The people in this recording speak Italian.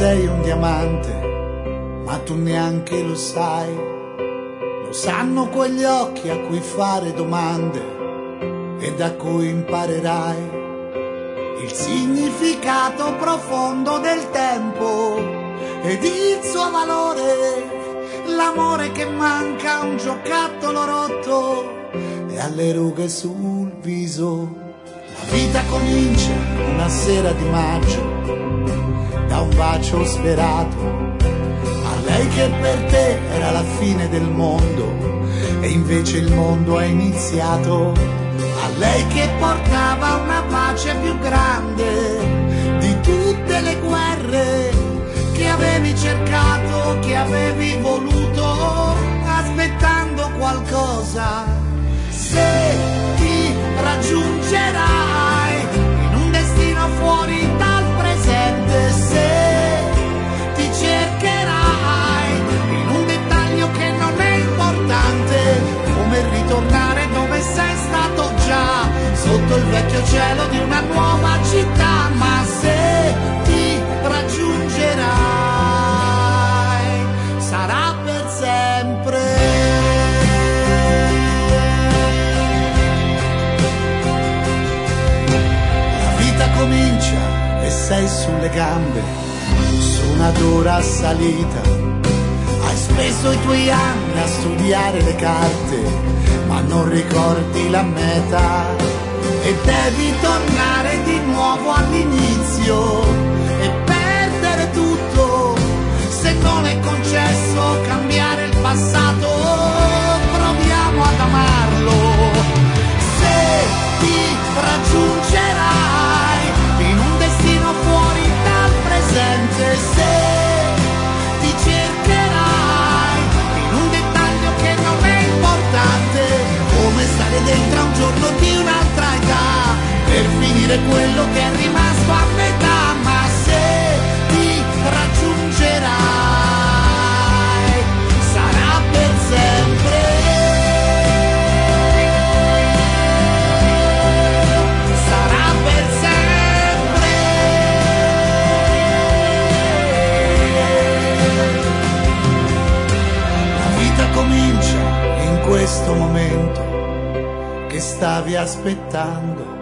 sei un diamante, ma tu neanche lo sai. Lo sanno quegli occhi a cui fare domande e da cui imparerai il significato profondo del tempo ed il suo valore, l'amore che manca a un giocattolo rotto e alle rughe sul viso. La vita comincia una sera di maggio da un bacio sperato a lei che per te era la fine del mondo e invece il mondo è iniziato. A lei che portava una pace più grande di tutte le guerre che avevi cercato, che avevi voluto, aspettando qualcosa. Se ti raggiungerai in un destino fuori dal presente, se ti cercherai in un dettaglio che non è importante, come ritornare dove sei stato già, sotto il vecchio cielo di una nuova città. Ma se ti raggiungerai sarà per sempre. La vita comincia e sei sulle gambe, su una dura salita. Hai speso i tuoi anni a studiare le carte, ma non ricordi la meta e devi tornare di nuovo all'inizio e perdere tutto. Se non è concesso cambiare il passato, proviamo ad amarlo. Se ti raggiungerai in un destino fuori dal presente, se ti cercherai in un dettaglio che non è importante, come stare dentro a un giorno di un'altra età, per finire quello che è rimasto a metà. Ma se ti raggiungerai sarà per sempre. Sarà per sempre. La vita comincia in questo momento che stavi aspettando.